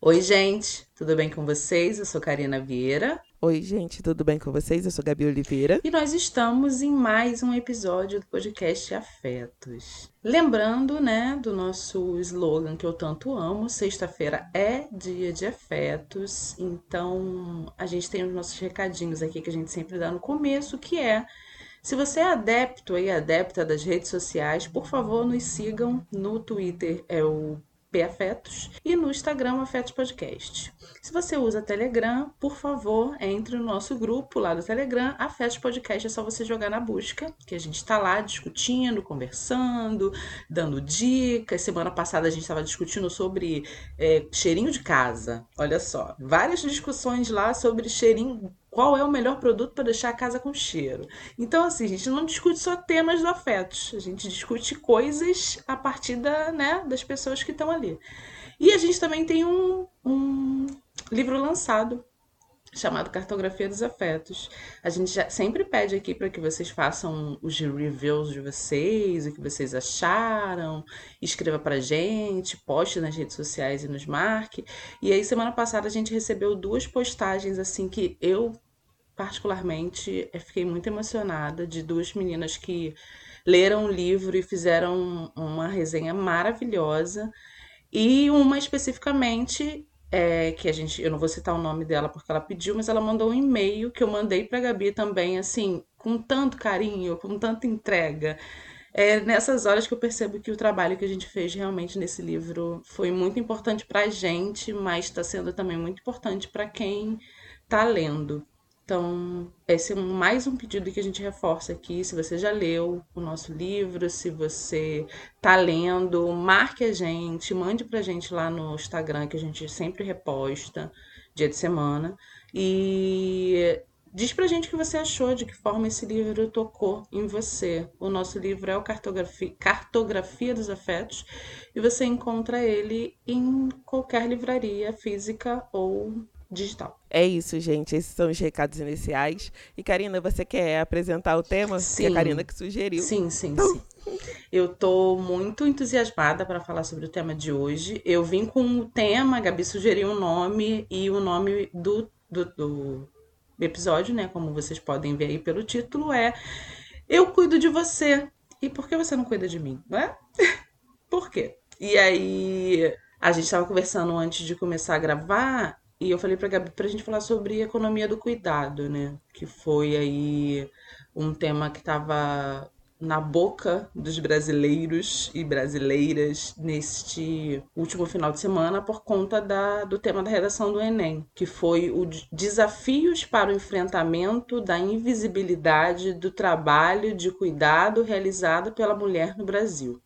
Oi, gente, tudo bem com vocês? Eu sou Karina Vieira Oi, gente, tudo bem com vocês? Eu sou Gabi Oliveira. e nós estamos em mais um episódio do podcast Afetos. Lembrando, né, do nosso slogan que eu tanto amo, sexta-feira é dia de afetos, então a gente tem os nossos recadinhos aqui que a gente sempre dá no começo, que é se você é adepto e adepta das redes sociais, por favor, nos sigam no Twitter, é o Afetos, e no Instagram, Afetos Podcast. Se você usa Telegram, por favor, entre no nosso grupo lá do Telegram, Afetos Podcast, é só você jogar na busca, que a gente está lá discutindo, conversando, dando dicas. Semana passada a gente estava discutindo sobre cheirinho de casa. Olha só, várias discussões lá sobre cheirinho, qual é o melhor produto para deixar a casa com cheiro. Então, assim, a gente não discute só temas do afetos, a gente discute coisas a partir das pessoas que estão ali. E a gente também tem um livro lançado chamado Cartografia dos Afetos. A gente sempre pede aqui para que vocês façam os reviews de vocês, o que vocês acharam, escreva pra gente, poste nas redes sociais e nos marque. E aí, semana passada, a gente recebeu duas postagens assim que eu particularmente, fiquei muito emocionada de duas meninas que leram o livro e fizeram uma resenha maravilhosa. E uma especificamente, que eu não vou citar o nome dela porque ela pediu, mas ela mandou um e-mail que eu mandei para a Gabi também, assim, com tanto carinho, com tanta entrega. É nessas horas que eu percebo que o trabalho que a gente fez realmente nesse livro foi muito importante para a gente, mas está sendo também muito importante para quem está lendo. Então, esse é mais um pedido que a gente reforça aqui. Se você já leu o nosso livro, se você está lendo, marque a gente, mande pra gente lá no Instagram, que a gente sempre reposta, dia de semana. E diz pra gente o que você achou, de que forma esse livro tocou em você. O nosso livro é o Cartografia dos Afetos e você encontra ele em qualquer livraria física ou digital. É isso, gente. Esses são os recados iniciais. E, Karina, você quer apresentar o tema? Porque é a Karina Sim, que sugeriu. sim, sim, Então, sim. Eu tô muito entusiasmada para falar sobre o tema de hoje. Eu vim com o tema, a Gabi sugeriu um nome e o nome do episódio, né? Como vocês podem ver aí pelo título, é Eu Cuido de Você. E por que você não cuida de mim, não é? Por quê? E aí, a gente estava conversando antes de começar a gravar e eu falei pra Gabi pra gente falar sobre economia do cuidado, né? Que foi aí um tema que estava na boca dos brasileiros e brasileiras neste último final de semana por conta do tema da redação do Enem, que foi o desafios para o enfrentamento da invisibilidade do trabalho de cuidado realizado pela mulher no Brasil.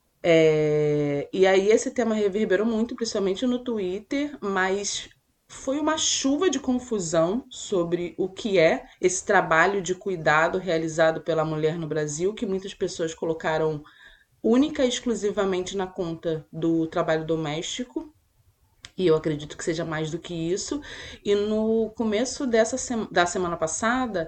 E aí esse tema reverberou muito, principalmente no Twitter, mas foi uma chuva de confusão sobre o que é esse trabalho de cuidado realizado pela mulher no Brasil, que muitas pessoas colocaram única e exclusivamente na conta do trabalho doméstico. E eu acredito que seja mais do que isso. E no começo da semana passada,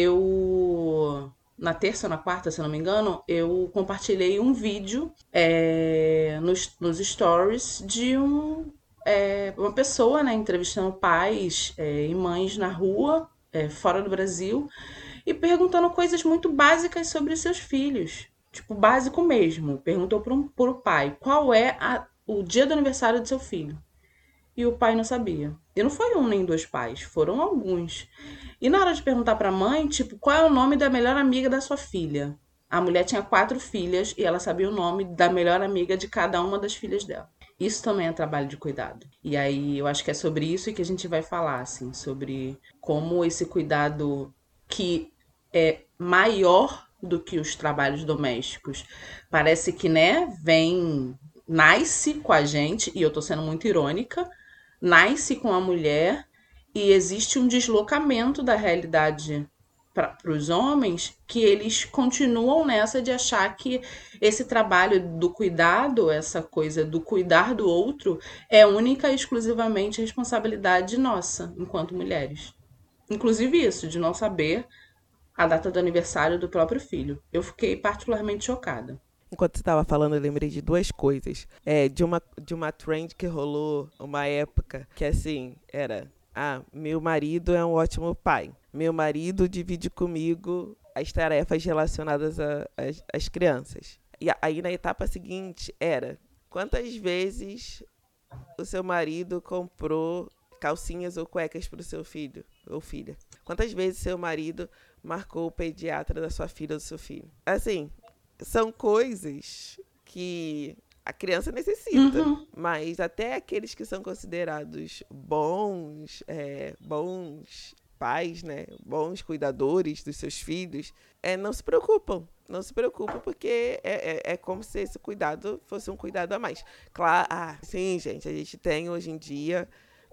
na terça ou na quarta, se eu não me engano, eu compartilhei um vídeo nos stories de uma pessoa, né, entrevistando pais e mães na rua, fora do Brasil, e perguntando coisas muito básicas sobre os seus filhos. Tipo, básico mesmo. Perguntou para o pai qual é o dia do aniversário do seu filho. E o pai não sabia. E não foi um nem dois pais, foram alguns. E na hora de perguntar para a mãe, tipo, qual é o nome da melhor amiga da sua filha? A mulher tinha quatro filhas e ela sabia o nome da melhor amiga de cada uma das filhas dela. Isso também é trabalho de cuidado. E aí eu acho que é sobre isso que a gente vai falar, assim, sobre como esse cuidado que é maior do que os trabalhos domésticos. Parece que, né, nasce com a gente, e eu tô sendo muito irônica, nasce com a mulher e existe um deslocamento da realidade para os homens que eles continuam nessa de achar que esse trabalho do cuidado, essa coisa do cuidar do outro, é única e exclusivamente responsabilidade nossa, enquanto mulheres. Inclusive isso, de não saber a data do aniversário do próprio filho. Eu fiquei particularmente chocada. Enquanto você estava falando, eu lembrei de duas coisas. De uma trend que rolou uma época que assim era: meu marido é um ótimo pai. Meu marido divide comigo as tarefas relacionadas às crianças. E aí na etapa seguinte era: quantas vezes o seu marido comprou calcinhas ou cuecas para o seu filho ou filha? Quantas vezes seu marido marcou o pediatra da sua filha ou do seu filho? Assim, são coisas que a criança necessita, Uhum, mas até aqueles que são considerados bons pais, né, bons cuidadores dos seus filhos, não se preocupam. Não se preocupam porque é como se esse cuidado fosse um cuidado a mais. Claro, sim, gente, a gente tem hoje em dia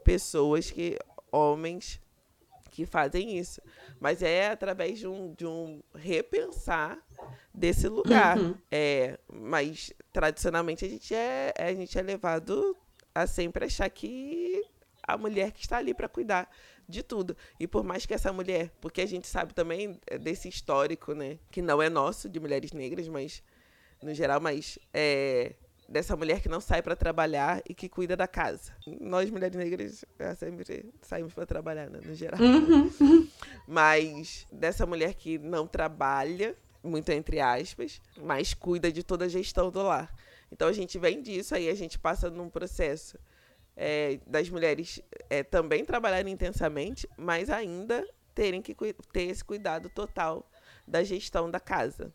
homens que fazem isso, mas é através de um repensar desse lugar. uhum. Mas tradicionalmente a gente é levado a sempre achar que a mulher que está ali para cuidar de tudo. E por mais que essa mulher, porque a gente sabe também desse histórico, né, que não é nosso, de mulheres negras, mas no geral, mas dessa mulher que não sai para trabalhar e que cuida da casa. Nós, mulheres negras, sempre saímos para trabalhar, né, no geral. Uhum. Mas dessa mulher que não trabalha, muito entre aspas, mas cuida de toda a gestão do lar. Então a gente vem disso, aí a gente passa num processo das mulheres também trabalharem intensamente, mas ainda terem que ter esse cuidado total da gestão da casa.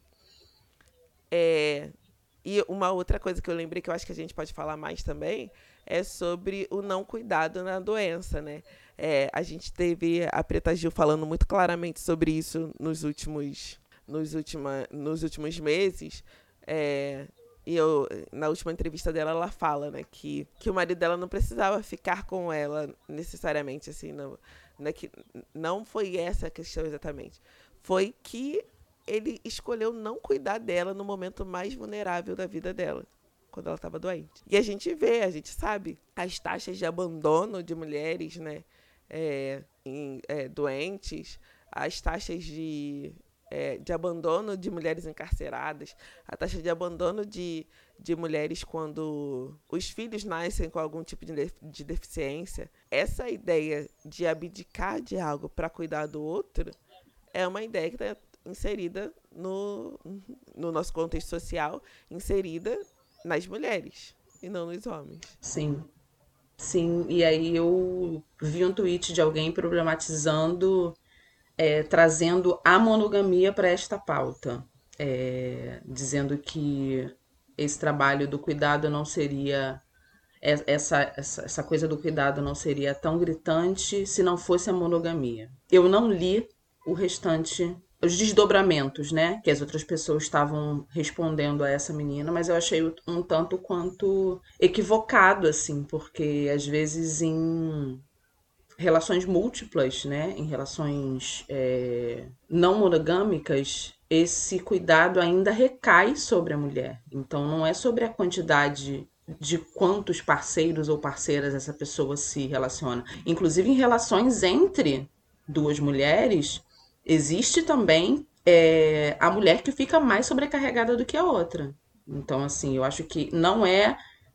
E uma outra coisa que eu lembrei que eu acho que a gente pode falar mais também é sobre o não cuidado na doença, né? A gente teve a Preta Gil falando muito claramente sobre isso nos últimos meses. E na última entrevista dela, ela fala, né, que o marido dela não precisava ficar com ela necessariamente, assim, não foi essa a questão exatamente. Foi que ele escolheu não cuidar dela no momento mais vulnerável da vida dela, quando ela estava doente. E a gente sabe, as taxas de abandono de mulheres, né, doentes, as taxas de abandono de mulheres encarceradas, a taxa de abandono de mulheres quando os filhos nascem com algum tipo de deficiência. Essa ideia de abdicar de algo para cuidar do outro é uma ideia que está inserida no nosso contexto social, inserida nas mulheres e não nos homens. Sim, sim. E aí eu vi um tweet de alguém problematizando, trazendo a monogamia para esta pauta, dizendo que esse trabalho do cuidado não seria essa coisa do cuidado não seria tão gritante se não fosse a monogamia. Eu não li o restante, os desdobramentos, né, que as outras pessoas estavam respondendo a essa menina, mas eu achei um tanto quanto equivocado, assim, porque às vezes em relações múltiplas, né, em relações não monogâmicas, esse cuidado ainda recai sobre a mulher. Então não é sobre a quantidade de quantos parceiros ou parceiras essa pessoa se relaciona. Inclusive em relações entre duas mulheres, existe também a mulher que fica mais sobrecarregada do que a outra. Então, assim, eu acho que não é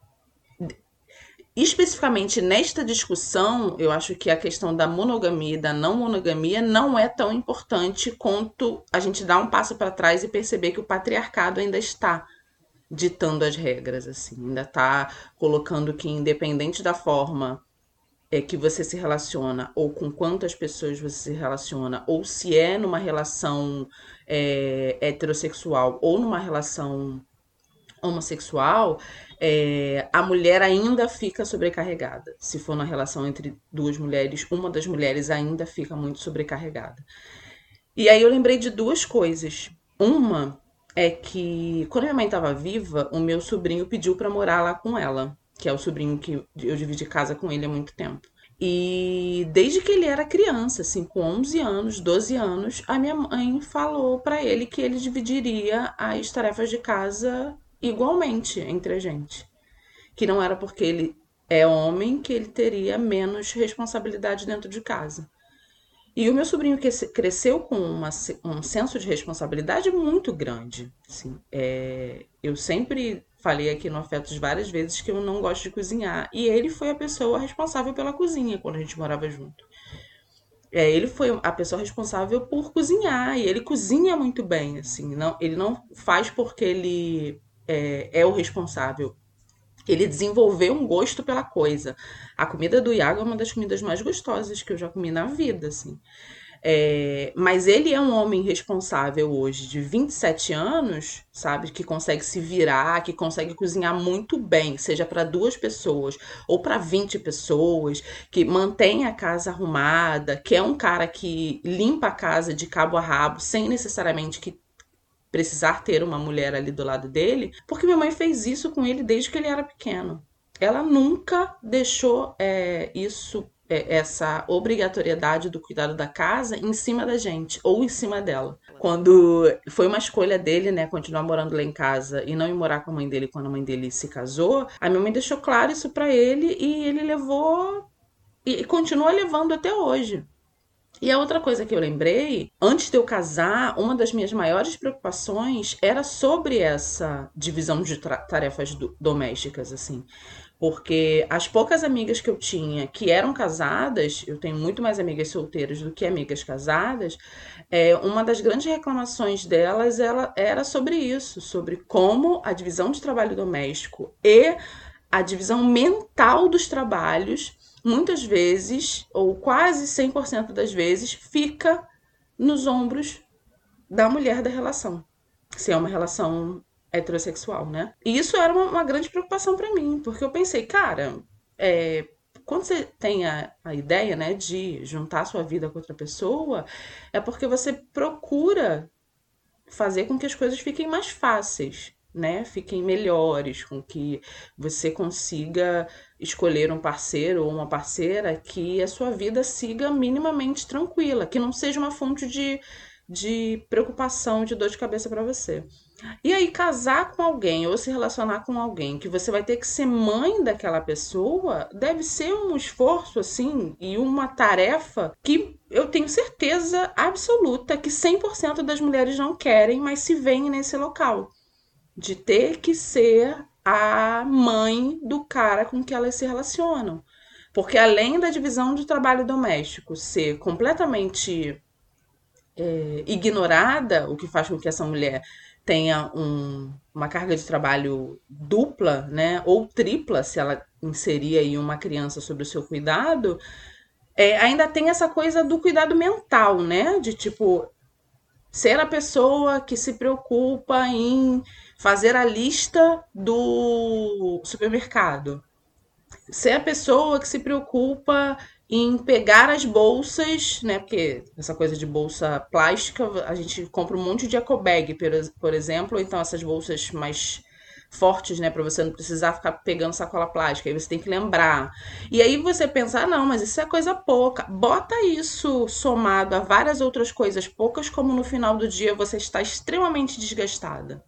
especificamente nesta discussão, eu acho que a questão da monogamia e da não monogamia não é tão importante quanto a gente dar um passo para trás e perceber que o patriarcado ainda está ditando as regras, assim, ainda está colocando que independente da forma que você se relaciona ou com quantas pessoas você se relaciona ou se é numa relação heterossexual ou numa relação homossexual, a mulher ainda fica sobrecarregada. Se for na relação entre duas mulheres, uma das mulheres ainda fica muito sobrecarregada. E aí eu lembrei de duas coisas. Uma é que quando minha mãe estava viva, o meu sobrinho pediu para morar lá com ela, que é o sobrinho que eu dividi casa com ele há muito tempo. E desde que ele era criança, assim, com 11 anos, 12 anos, a minha mãe falou para ele que ele dividiria as tarefas de casa igualmente entre a gente. Que não era porque ele é homem que ele teria menos responsabilidade dentro de casa. E o meu sobrinho cresceu com um senso de responsabilidade muito grande. Assim. Eu sempre falei aqui no Afetos várias vezes que eu não gosto de cozinhar. E ele foi a pessoa responsável pela cozinha quando a gente morava junto. Ele foi a pessoa responsável por cozinhar. E ele cozinha muito bem. Assim, não, ele não faz porque ele é o responsável. Ele desenvolveu um gosto pela coisa. A comida do Iago é uma das comidas mais gostosas que eu já comi na vida, assim. Mas ele é um homem responsável hoje, de 27 anos, sabe? Que consegue se virar, que consegue cozinhar muito bem, seja para 2 pessoas ou para 20 pessoas, que mantém a casa arrumada, que é um cara que limpa a casa de cabo a rabo, sem necessariamente que precisar ter uma mulher ali do lado dele, porque minha mãe fez isso com ele desde que ele era pequeno. Ela nunca deixou essa obrigatoriedade do cuidado da casa em cima da gente ou em cima dela. Quando foi uma escolha dele, né, continuar morando lá em casa e não ir morar com a mãe dele quando a mãe dele se casou, a minha mãe deixou claro isso pra ele e ele levou e continua levando até hoje. E a outra coisa que eu lembrei, antes de eu casar, uma das minhas maiores preocupações era sobre essa divisão de tarefas domésticas, assim. Porque as poucas amigas que eu tinha que eram casadas, eu tenho muito mais amigas solteiras do que amigas casadas, uma das grandes reclamações delas era sobre isso, sobre como a divisão de trabalho doméstico e a divisão mental dos trabalhos, muitas vezes, ou quase 100% das vezes, fica nos ombros da mulher da relação. Se é uma relação heterossexual, né? E isso era uma grande preocupação para mim, porque eu pensei, cara, quando você tem a ideia, né, de juntar sua vida com outra pessoa, é porque você procura fazer com que as coisas fiquem mais fáceis, né? Fiquem melhores, com que você consiga escolher um parceiro ou uma parceira que a sua vida siga minimamente tranquila, que não seja uma fonte de preocupação, de dor de cabeça para você. E aí, casar com alguém ou se relacionar com alguém que você vai ter que ser mãe daquela pessoa, deve ser um esforço, assim, e uma tarefa que eu tenho certeza absoluta que 100% das mulheres não querem, mas se veem nesse local. De ter que ser a mãe do cara com que elas se relacionam. Porque além da divisão de trabalho doméstico ser completamente ignorada, o que faz com que essa mulher tenha uma carga de trabalho dupla, né, ou tripla, se ela inserir aí uma criança sob o seu cuidado, ainda tem essa coisa do cuidado mental, né, de tipo ser a pessoa que se preocupa em fazer a lista do supermercado, ser a pessoa que se preocupa em pegar as bolsas, né? Porque essa coisa de bolsa plástica, a gente compra um monte de ecobag, por exemplo, ou então essas bolsas mais fortes, né, para você não precisar ficar pegando sacola plástica, aí você tem que lembrar. E aí você pensa, ah, não, mas isso é coisa pouca. Bota isso somado a várias outras coisas poucas, como no final do dia você está extremamente desgastada.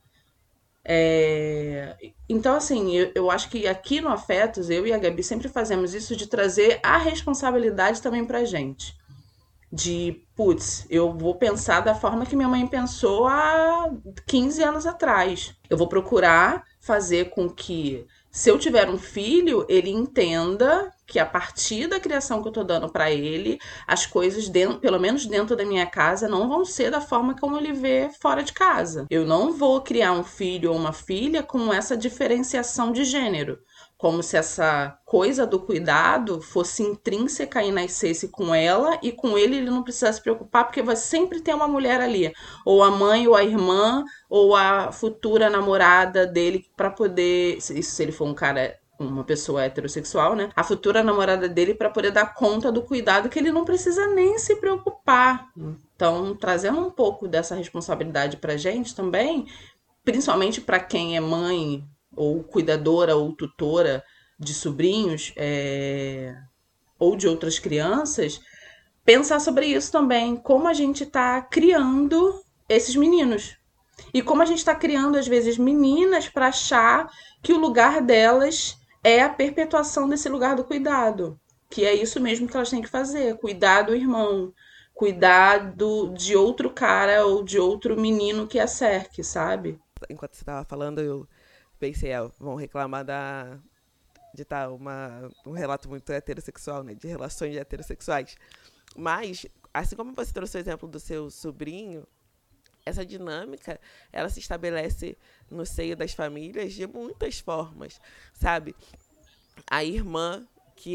Então, assim, eu acho que aqui no Afetos, eu e a Gabi sempre fazemos isso de trazer a responsabilidade também pra gente. De, putz, eu vou pensar da forma que minha mãe pensou há 15 anos atrás. Eu vou procurar fazer com que, se eu tiver um filho, ele entenda que a partir da criação que eu tô dando para ele, as coisas, dentro, pelo menos dentro da minha casa, não vão ser da forma como ele vê fora de casa. Eu não vou criar um filho ou uma filha com essa diferenciação de gênero, como se essa coisa do cuidado fosse intrínseca e nascesse com ela e com ele não precisasse se preocupar, porque vai sempre ter uma mulher ali, ou a mãe, ou a irmã, ou a futura namorada dele, para poder, isso se ele for um cara, uma pessoa heterossexual, né? A futura namorada dele para poder dar conta do cuidado que ele não precisa nem se preocupar. Então, trazendo um pouco dessa responsabilidade pra gente também, principalmente para quem é mãe ou cuidadora ou tutora de sobrinhos ou de outras crianças, pensar sobre isso também, como a gente está criando esses meninos. E como a gente está criando, às vezes, meninas para achar que o lugar delas é a perpetuação desse lugar do cuidado. Que é isso mesmo que elas têm que fazer: cuidar do irmão, cuidar de outro cara ou de outro menino que a cerque, sabe? Enquanto você tava falando, eu pensei, vão reclamar de estar um relato muito heterossexual, né? De relações heterossexuais. Mas, assim como você trouxe o exemplo do seu sobrinho, essa dinâmica, ela se estabelece no seio das famílias de muitas formas, sabe? A irmã,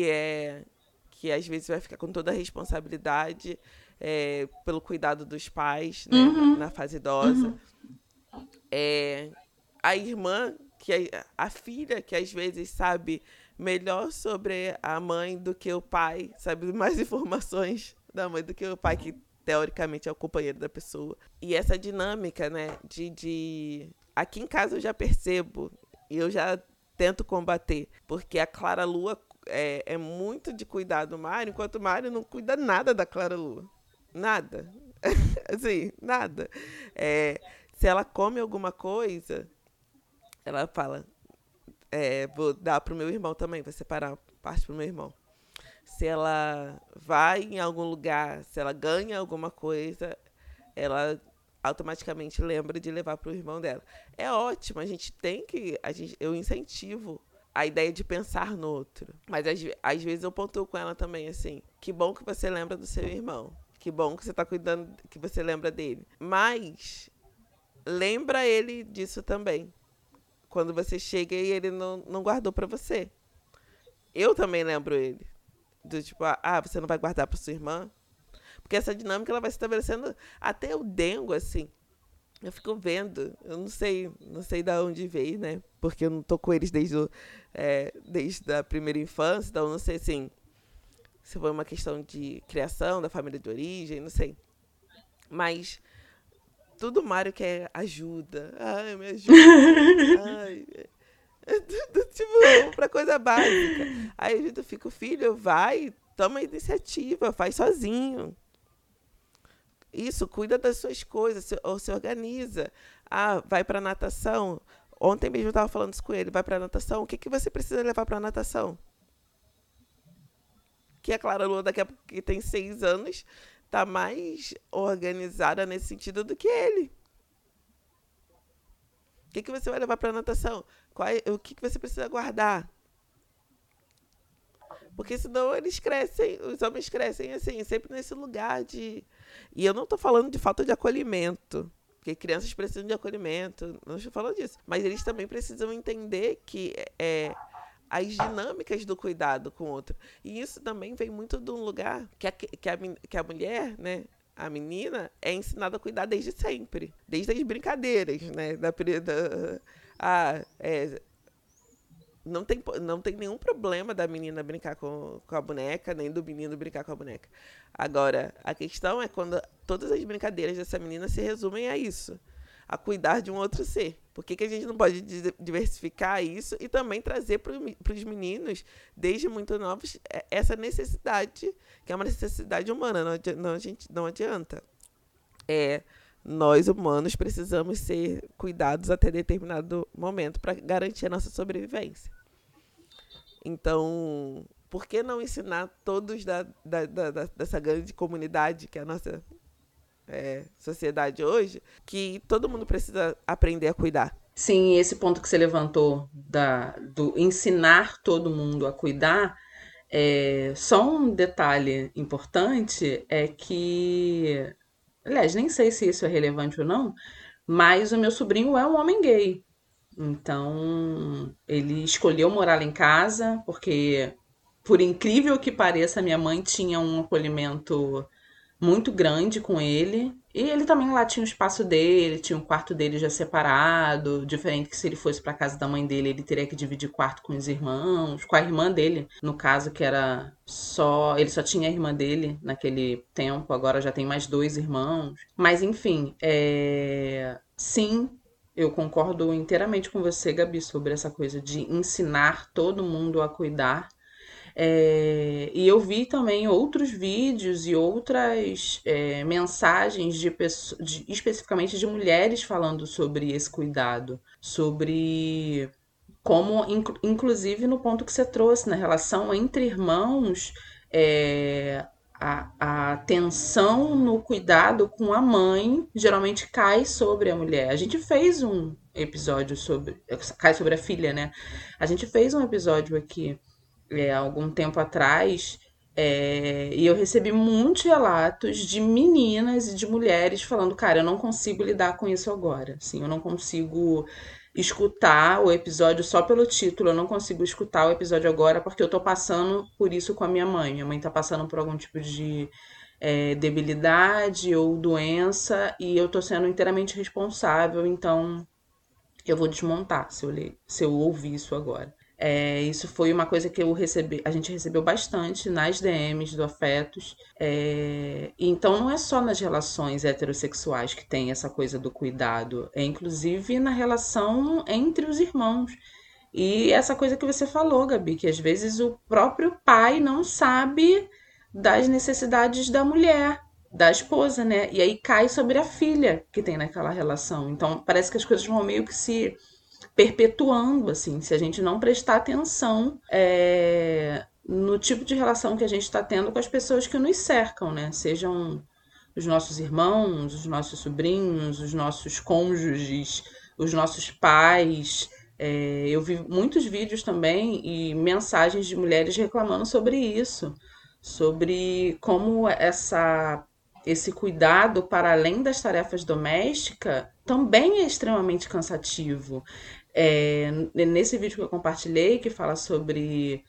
que às vezes vai ficar com toda a responsabilidade pelo cuidado dos pais, né, Uhum, na fase idosa. uhum. É, a irmã, a filha, que às vezes sabe melhor sobre a mãe do que o pai, sabe mais informações da mãe do que o pai, que teoricamente é o companheiro da pessoa. E essa dinâmica, né, aqui em casa eu já percebo, e eu já tento combater, porque a Clara Lua é muito de cuidar do Mário, enquanto o Mário não cuida nada da Clara Lua. Nada. Assim, nada. Se ela come alguma coisa, ela fala, vou dar pro meu irmão também, vou separar parte pro meu irmão. Se ela vai em algum lugar, se ela ganha alguma coisa, ela automaticamente lembra de levar pro irmão dela. É ótimo, eu incentivo a ideia de pensar no outro. Mas às vezes eu pontuo com ela também, assim, que bom que você lembra do seu irmão. Que bom que você tá cuidando, que você lembra dele. Mas lembra ele disso também. Quando você chega e ele não guardou pra você. Eu também lembro ele. Do tipo, você não vai guardar pra sua irmã? Porque essa dinâmica ela vai se estabelecendo até o dengo, assim. Eu fico vendo, eu não sei da onde veio, né? Porque eu não tô com eles desde a primeira infância, então eu não sei, assim, se foi uma questão de criação, da família de origem, não sei. Mas tudo Mário quer ajuda. Ai, me ajuda. Ai, tipo, pra coisa básica. Aí a gente fica, filho, vai, toma a iniciativa, faz sozinho. Isso, cuida das suas coisas, ou se organiza. Vai pra natação. Ontem mesmo eu tava falando isso com ele. Vai pra natação. O que você precisa levar pra natação? Que a Clara Lua, daqui a pouco, que tem 6 anos, tá mais organizada nesse sentido do que ele. O que você vai levar pra natação? O que você precisa guardar? Porque senão eles crescem, os homens crescem assim, sempre nesse lugar de. E eu não estou falando de falta de acolhimento, porque crianças precisam de acolhimento, não estou falando disso. Mas eles também precisam entender que as dinâmicas do cuidado com o outro. E isso também vem muito de um lugar que a mulher, né? A menina é ensinada a cuidar desde sempre, desde as brincadeiras, né? Ah, é, não tem nenhum problema da menina brincar com a boneca, nem do menino brincar com a boneca. Agora, a questão é quando todas as brincadeiras dessa menina se resumem a isso, a cuidar de um outro ser. Por que a gente não pode diversificar isso e também trazer para os meninos, desde muito novos, essa necessidade, que é uma necessidade humana, não adianta. Nós humanos precisamos ser cuidados até determinado momento para garantir a nossa sobrevivência. Então, por que não ensinar todos dessa grande comunidade que é a nossa sociedade hoje, que todo mundo precisa aprender a cuidar? Sim, esse ponto que você levantou do ensinar todo mundo a cuidar, só um detalhe importante é que, aliás, nem sei se isso é relevante ou não, mas o meu sobrinho é um homem gay. Então, ele escolheu morar lá em casa, porque, por incrível que pareça, minha mãe tinha um acolhimento muito grande com ele. E ele também lá tinha o espaço dele, tinha o quarto dele já separado, diferente que se ele fosse para casa da mãe dele, ele teria que dividir quarto com os irmãos, com a irmã dele, no caso que era ele só tinha a irmã dele naquele tempo, agora já tem mais dois irmãos. Mas enfim, sim, eu concordo inteiramente com você, Gabi, sobre essa coisa de ensinar todo mundo a cuidar. E eu vi também outros vídeos e outras mensagens especificamente de mulheres falando sobre esse cuidado, sobre como, inclusive no ponto que você trouxe, na relação entre irmãos, é, a atenção no cuidado com a mãe geralmente cai sobre a mulher. A gente fez um episódio sobre. Cai sobre a filha, né? A gente fez um episódio aqui há algum tempo atrás. E eu recebi muitos relatos de meninas e de mulheres falando, cara, eu não consigo lidar com isso agora. Assim, eu não consigo escutar o episódio só pelo título, eu não consigo escutar o episódio agora porque eu tô passando por isso com a minha mãe. Minha mãe tá passando por algum tipo de debilidade ou doença e eu tô sendo inteiramente responsável, então eu vou desmontar se eu ouvir isso agora. Isso foi uma coisa que a gente recebeu bastante nas DMs do Afetos. Então não é só nas relações heterossexuais que tem essa coisa do cuidado, é inclusive na relação entre os irmãos. E essa coisa que você falou, Gabi, que às vezes o próprio pai não sabe das necessidades da mulher, da esposa, né? E aí cai sobre a filha que tem naquela relação. Então parece que as coisas vão meio que se perpetuando, assim, se a gente não prestar atenção no tipo de relação que a gente está tendo com as pessoas que nos cercam, né? Sejam os nossos irmãos, os nossos sobrinhos, os nossos cônjuges, os nossos pais. Eu vi muitos vídeos também e mensagens de mulheres reclamando sobre isso, sobre como esse cuidado para além das tarefas domésticas também é extremamente cansativo. Nesse vídeo que eu compartilhei, que fala sobre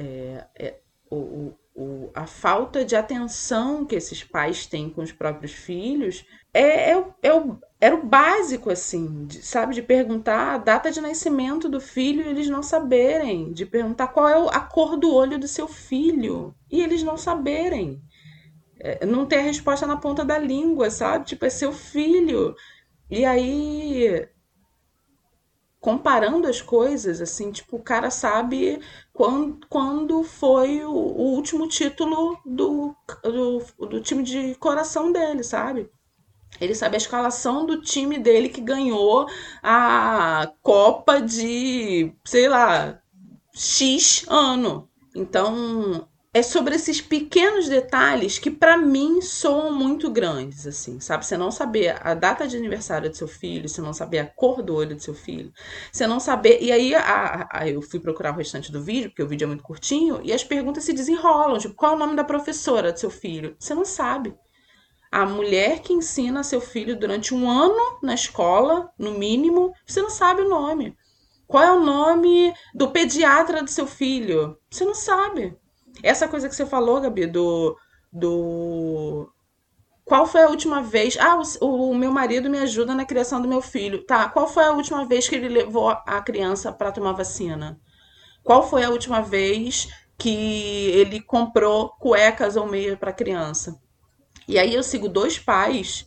a falta de atenção que esses pais têm com os próprios filhos, era o básico, assim, sabe? De perguntar a data de nascimento do filho e eles não saberem. De perguntar qual é a cor do olho do seu filho e eles não saberem. Não ter a resposta na ponta da língua, sabe? Tipo, é seu filho. E aí, comparando as coisas, assim, tipo, o cara sabe quando foi o último título do time de coração dele, sabe? Ele sabe a escalação do time dele que ganhou a Copa de, sei lá, X ano. Então, é sobre esses pequenos detalhes que pra mim soam muito grandes, assim, sabe? Você não saber a data de aniversário do seu filho, você não saber a cor do olho do seu filho, você não saber. E aí eu fui procurar o restante do vídeo, porque o vídeo é muito curtinho, e as perguntas se desenrolam, tipo, qual é o nome da professora do seu filho? Você não sabe. A mulher que ensina seu filho durante um ano na escola, no mínimo, você não sabe o nome. Qual é o nome do pediatra do seu filho? Você não sabe. Essa coisa que você falou, Gabi, do. Qual foi a última vez? Ah, o meu marido me ajuda na criação do meu filho. Tá, qual foi a última vez que ele levou a criança para tomar vacina? Qual foi a última vez que ele comprou cuecas ou meia para a criança? E aí eu sigo dois pais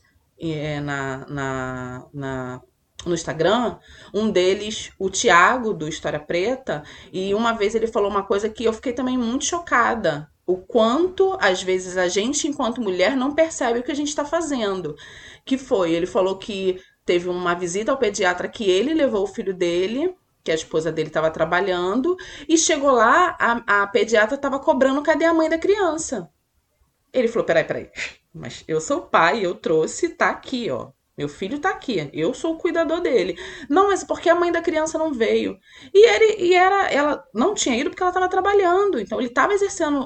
no Instagram, um deles, o Thiago, do História Preta, e uma vez ele falou uma coisa que eu fiquei também muito chocada. O quanto, às vezes, a gente, enquanto mulher, não percebe o que a gente está fazendo. Que foi, ele falou que teve uma visita ao pediatra que ele levou o filho dele, que a esposa dele estava trabalhando, e chegou lá, a pediatra estava cobrando cadê a mãe da criança. Ele falou, peraí, mas eu sou pai, eu trouxe, tá aqui, ó. Meu filho tá aqui, eu sou o cuidador dele. Não, mas porque a mãe da criança não veio? Ela não tinha ido porque ela estava trabalhando. Então ele estava exercendo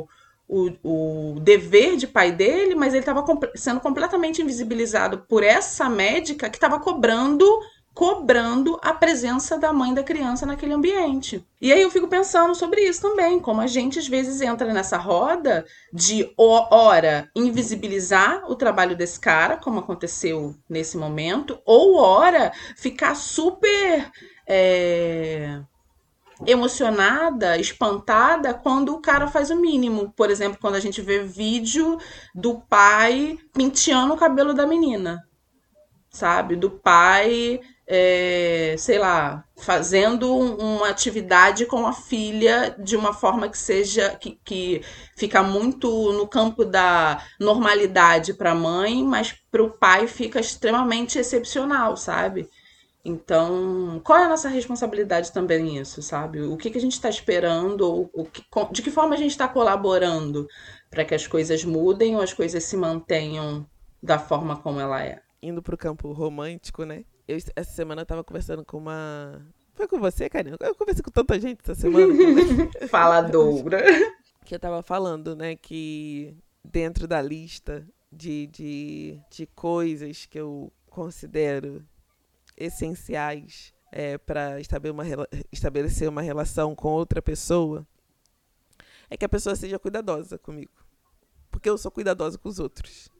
o dever de pai dele, mas ele estava sendo completamente invisibilizado por essa médica que estava cobrando a presença da mãe da criança naquele ambiente. E aí eu fico pensando sobre isso também, como a gente às vezes entra nessa roda de, ora, invisibilizar o trabalho desse cara, como aconteceu nesse momento, ou, ora, ficar super emocionada, espantada quando o cara faz o mínimo. Por exemplo, quando a gente vê vídeo do pai penteando o cabelo da menina, sabe? Do pai, sei lá, fazendo uma atividade com a filha de uma forma que seja que fica muito no campo da normalidade para a mãe, mas para o pai fica extremamente excepcional, sabe? Então, qual é a nossa responsabilidade também nisso, sabe? O que que a gente está esperando, ou de que forma a gente está colaborando para que as coisas mudem ou as coisas se mantenham da forma como ela é? Indo pro campo romântico, né? Essa semana eu tava conversando com uma. Foi com você, Karina? Eu conversei com tanta gente essa semana que eu nem. Faladora. Que eu tava falando, né? Que dentro da lista de coisas que eu considero essenciais para estabelecer uma relação com outra pessoa é que a pessoa seja cuidadosa comigo. Porque eu sou cuidadosa com os outros.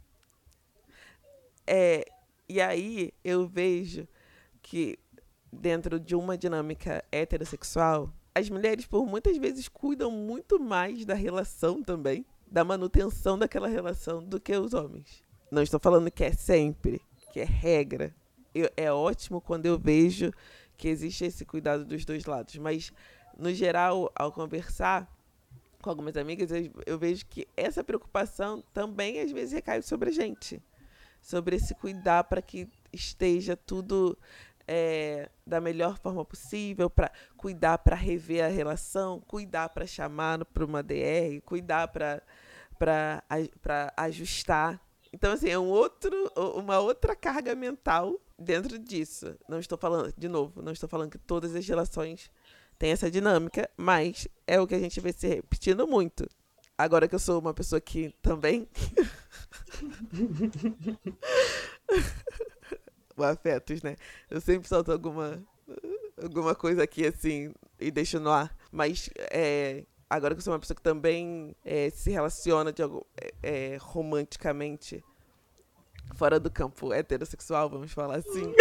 É, e aí eu vejo que dentro de uma dinâmica heterossexual, as mulheres por muitas vezes cuidam muito mais da relação também, da manutenção daquela relação do que os homens. Não estou falando que é sempre, que é regra. É ótimo quando eu vejo que existe esse cuidado dos dois lados, mas no geral, ao conversar com algumas amigas, eu vejo que essa preocupação também às vezes recai sobre a gente, sobre esse cuidar para que esteja tudo da melhor forma possível, para cuidar para rever a relação, cuidar para chamar para uma DR, cuidar para ajustar. Então, assim, uma outra carga mental dentro disso. Não estou falando, de novo, não estou falando que todas as relações têm essa dinâmica, mas é o que a gente vê se repetindo muito. Agora que eu sou uma pessoa que também o afetos, né? Eu sempre solto alguma coisa aqui assim e deixo no ar. Mas agora que eu sou uma pessoa que também se relaciona romanticamente fora do campo heterossexual, vamos falar assim.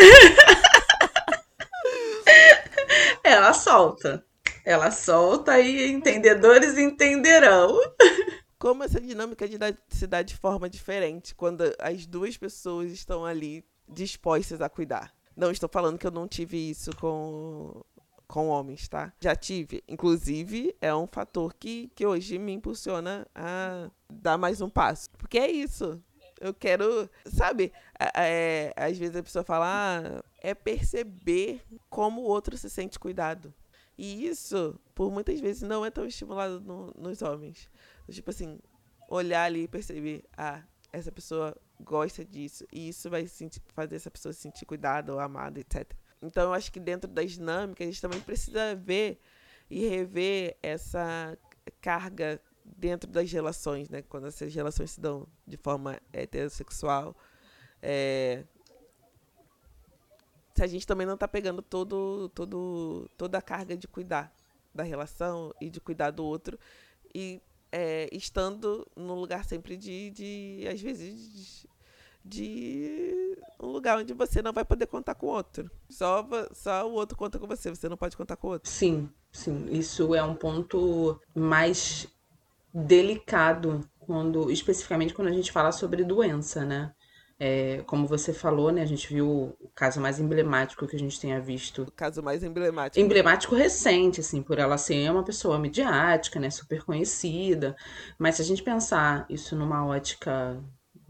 Ela solta. Ela solta e entendedores entenderão. Como essa dinâmica se dá de forma diferente quando as duas pessoas estão ali dispostas a cuidar. Não estou falando que eu não tive isso com homens, tá? Já tive. Inclusive, é um fator que hoje me impulsiona a dar mais um passo. Porque é isso. Eu quero, sabe? Às vezes a pessoa fala, é perceber como o outro se sente cuidado. E isso, por muitas vezes, não é tão estimulado nos homens. Tipo assim, olhar ali e perceber, essa pessoa gosta disso. E isso vai fazer essa pessoa se sentir cuidada ou amada, etc. Então, eu acho que dentro das dinâmicas, a gente também precisa ver e rever essa carga dentro das relações, né? Quando essas relações se dão de forma heterossexual. Se a gente também não está pegando toda a carga de cuidar da relação e de cuidar do outro e estando num lugar sempre às vezes, de um lugar onde você não vai poder contar com o outro. Só o outro conta com você, você não pode contar com o outro. Sim, sim. Isso é um ponto mais delicado, especificamente quando a gente fala sobre doença, né? Como você falou, né? A gente viu o caso mais emblemático que a gente tenha visto. O caso mais emblemático. Emblemático recente, assim, por ela ser uma pessoa midiática, né? Super conhecida. Mas se a gente pensar isso numa ótica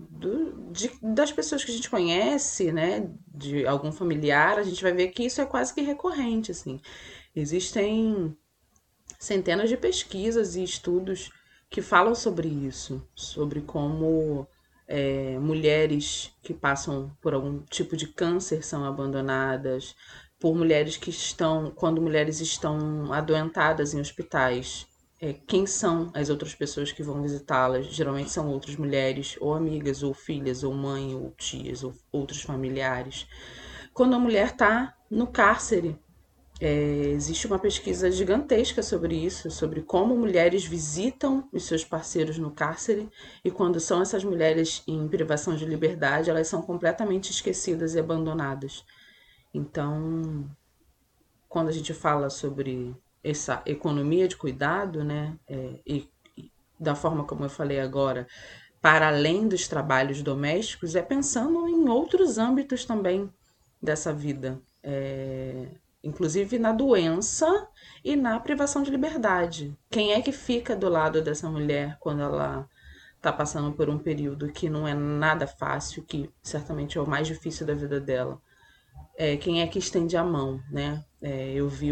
das pessoas que a gente conhece, né? De algum familiar, a gente vai ver que isso é quase que recorrente, assim. Existem centenas de pesquisas e estudos que falam sobre isso, sobre como mulheres que passam por algum tipo de câncer são abandonadas, por mulheres quando mulheres estão adoentadas em hospitais, quem são as outras pessoas que vão visitá-las? Geralmente são outras mulheres, ou amigas, ou filhas, ou mãe, ou tias, ou outros familiares. Quando a mulher está no cárcere, existe uma pesquisa gigantesca sobre isso, sobre como mulheres visitam os seus parceiros no cárcere e quando são essas mulheres em privação de liberdade, elas são completamente esquecidas e abandonadas. Então, quando a gente fala sobre essa economia de cuidado, né, e da forma como eu falei agora, para além dos trabalhos domésticos, é pensando em outros âmbitos também dessa vida. Inclusive na doença e na privação de liberdade. Quem é que fica do lado dessa mulher quando ela está passando por um período que não é nada fácil, que certamente é o mais difícil da vida dela? quem é que estende a mão, né? Eu vi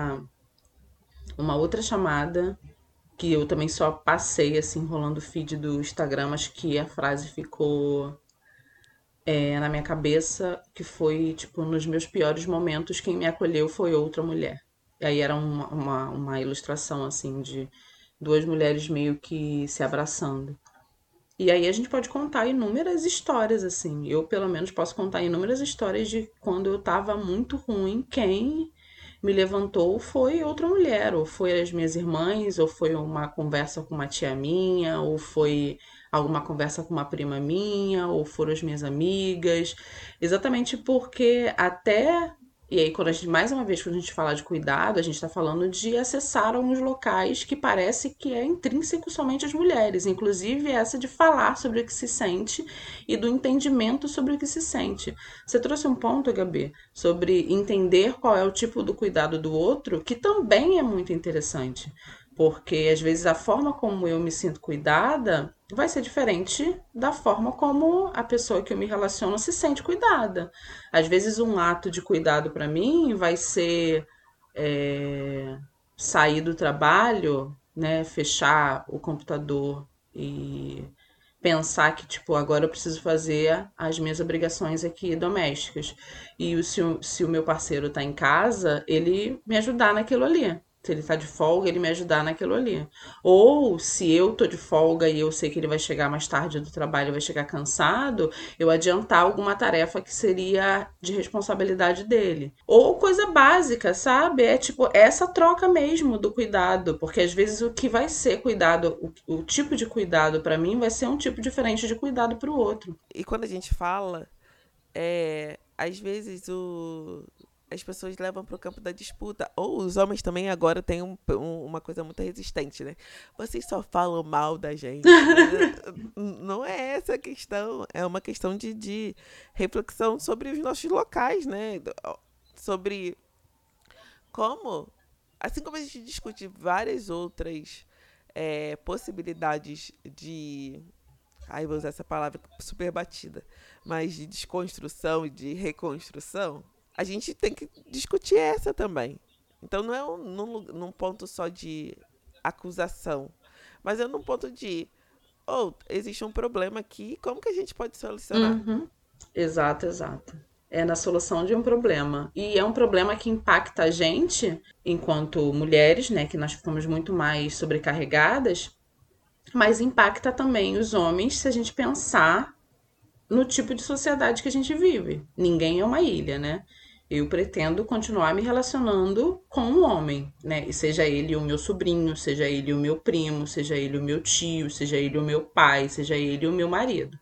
uma outra chamada que eu também só passei assim, rolando o feed do Instagram, mas que a frase ficou na minha cabeça, que foi, tipo, nos meus piores momentos, quem me acolheu foi outra mulher. E aí era uma ilustração, assim, de duas mulheres meio que se abraçando. E aí a gente pode contar inúmeras histórias, assim. Eu, pelo menos, posso contar inúmeras histórias de quando eu tava muito ruim, quem me levantou foi outra mulher, ou foi as minhas irmãs, ou foi uma conversa com uma tia minha, ou foi alguma conversa com uma prima minha, ou foram as minhas amigas. Exatamente porque até. E aí, quando a gente, mais uma vez, quando a gente fala de cuidado, a gente está falando de acessar alguns locais que parece que é intrínseco somente às mulheres, inclusive essa de falar sobre o que se sente e do entendimento sobre o que se sente. Você trouxe um ponto, Gabi, sobre entender qual é o tipo do cuidado do outro, que também é muito interessante. Porque às vezes a forma como eu me sinto cuidada vai ser diferente da forma como a pessoa que eu me relaciono se sente cuidada. Às vezes um ato de cuidado para mim vai ser é, sair do trabalho, né, fechar o computador e pensar que, tipo, agora eu preciso fazer as minhas obrigações aqui domésticas. E se o meu parceiro tá em casa, ele me ajudar naquilo ali. Se ele tá de folga, ele me ajudar naquilo ali. Ou se eu tô de folga e eu sei que ele vai chegar mais tarde do trabalho, vai chegar cansado, eu adiantar alguma tarefa que seria de responsabilidade dele. Ou coisa básica, sabe? É tipo essa troca mesmo do cuidado, porque às vezes o que vai ser cuidado, o tipo de cuidado para mim vai ser um tipo diferente de cuidado para o outro. E quando a gente fala, às vezes as pessoas levam para o campo da disputa. Ou os homens também agora têm uma coisa muito resistente, né? Vocês só falam mal da gente. Não é essa a questão. É uma questão de reflexão sobre os nossos locais, né? Sobre como, assim como a gente discute várias outras possibilidades de. Ai, vou usar essa palavra super batida, mas de desconstrução e de reconstrução, a gente tem que discutir essa também. Então não é num ponto só de acusação, mas é num ponto de, existe um problema aqui, como que a gente pode solucionar? Uhum. Exato, exato. É na solução de um problema. E é um problema que impacta a gente, enquanto mulheres, né, que nós ficamos muito mais sobrecarregadas, mas impacta também os homens se a gente pensar no tipo de sociedade que a gente vive. Ninguém é uma ilha, né? Eu pretendo continuar me relacionando com um homem, né? E seja ele o meu sobrinho, seja ele o meu primo, seja ele o meu tio, seja ele o meu pai, seja ele o meu marido.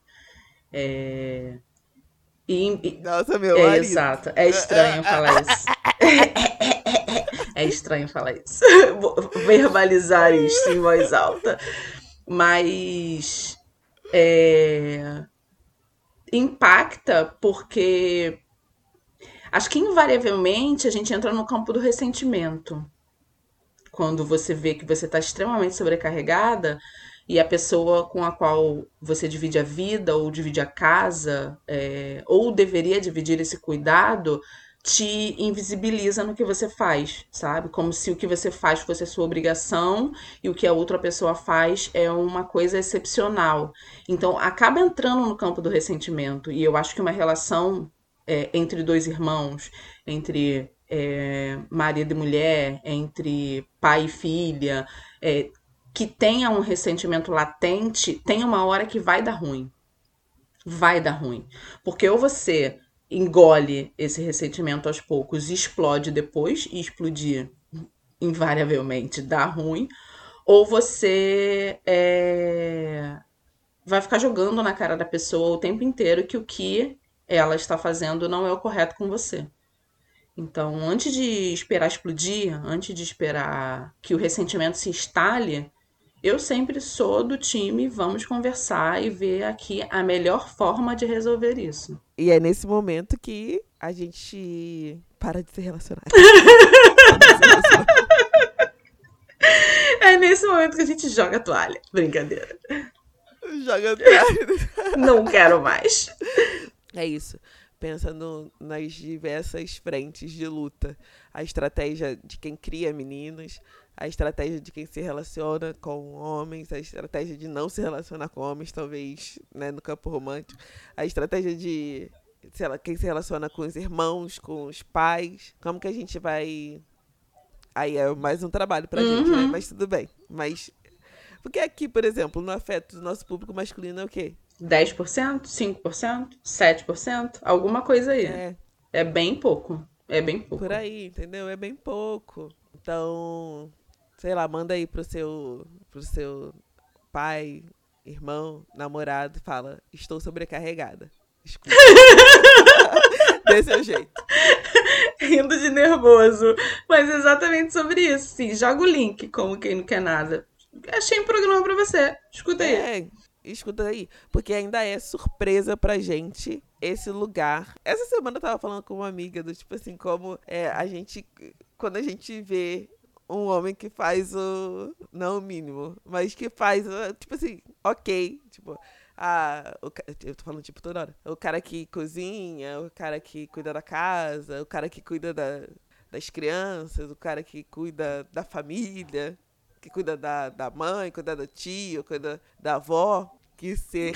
Nossa, meu É marido. exato. É estranho falar isso. É estranho falar isso. Vou verbalizar isso em voz alta. Mas impacta porque acho que invariavelmente a gente entra no campo do ressentimento. Quando você vê que você está extremamente sobrecarregada e a pessoa com a qual você divide a vida ou divide a casa, ou deveria dividir esse cuidado, te invisibiliza no que você faz, sabe? Como se o que você faz fosse a sua obrigação e o que a outra pessoa faz é uma coisa excepcional. Então, acaba entrando no campo do ressentimento. E eu acho que uma relação entre dois irmãos, entre marido e mulher, entre pai e filha, que tenha um ressentimento latente, tem uma hora que vai dar ruim. Vai dar ruim. Porque ou você engole esse ressentimento aos poucos e explode depois, e explodir invariavelmente dá ruim, ou você vai ficar jogando na cara da pessoa o tempo inteiro que o que ela está fazendo não é o correto com você. Então, antes de esperar explodir, antes de esperar que o ressentimento se instale, eu sempre sou do time, vamos conversar e ver aqui a melhor forma de resolver isso. E é nesse momento que a gente para de se relacionar. É nesse momento que a gente joga a toalha. Brincadeira. Joga atrás. Não quero mais. É isso. pensa nas diversas frentes de luta. A estratégia de quem cria meninos, a estratégia de quem se relaciona com homens, a estratégia de não se relacionar com homens, talvez, né, no campo romântico, a estratégia de, sei lá, quem se relaciona com os irmãos, com os pais. Como que a gente vai... Aí é mais um trabalho pra gente, né? Mas tudo bem. Mas... Porque aqui, por exemplo, no afeto do nosso público masculino é o quê? 10%, 5%, 7%, alguma coisa aí. É, É bem pouco. É bem por pouco. aí, entendeu? É bem pouco. Então, sei lá, manda aí pro seu pai, irmão, namorado e fala: estou sobrecarregada. Escuta. Desse é o jeito. Rindo de nervoso. Mas é exatamente sobre isso. Sim, joga o link, como quem não quer nada. Achei um programa pra você. Escuta aí. É, escuta aí. Porque ainda é surpresa pra gente esse lugar. Essa semana eu tava falando com uma amiga do tipo assim, como a gente. Quando a gente vê um homem que faz o. Não o mínimo, mas que faz, tipo assim, ok. Tipo, eu tô falando tipo toda hora. O cara que cozinha, o cara que cuida da casa, o cara que cuida das crianças, o cara que cuida da família, que cuida da mãe, cuida do tio, cuida da avó. Que ser.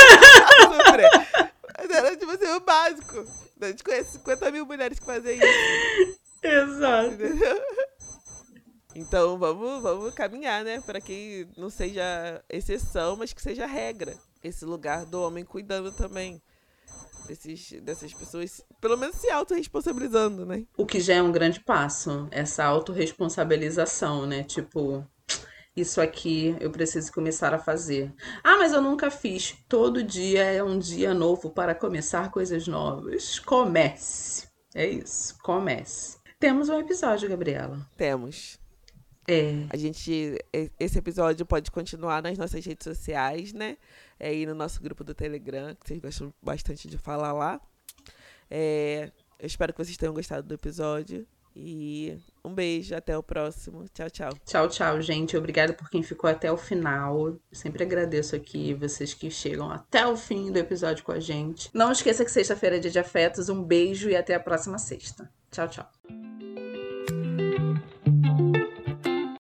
Era tipo assim, o básico. A gente conhece 50 mil mulheres que fazem isso. Exato. Entendeu? Então vamos caminhar, né? Para que não seja exceção, mas que seja regra. Esse lugar do homem cuidando também dessas pessoas, pelo menos se autorresponsabilizando, né? O que já é um grande passo, essa autorresponsabilização, né? Tipo, isso aqui eu preciso começar a fazer. Ah, mas eu nunca fiz. Todo dia é um dia novo para começar coisas novas. Comece. É isso, comece. Temos um episódio, Gabriela. Temos. É, Esse episódio pode continuar nas nossas redes sociais, né? Aí no nosso grupo do Telegram, que vocês gostam bastante de falar lá. Eu espero que vocês tenham gostado do episódio. E um beijo, até o próximo. Tchau, tchau. tchau, tchau, gente. Obrigada por quem ficou até o final. Eu sempre agradeço aqui vocês que chegam até o fim do episódio com a gente. Não esqueça que sexta-feira é dia de afetos. Um beijo e até a próxima sexta. Tchau, tchau.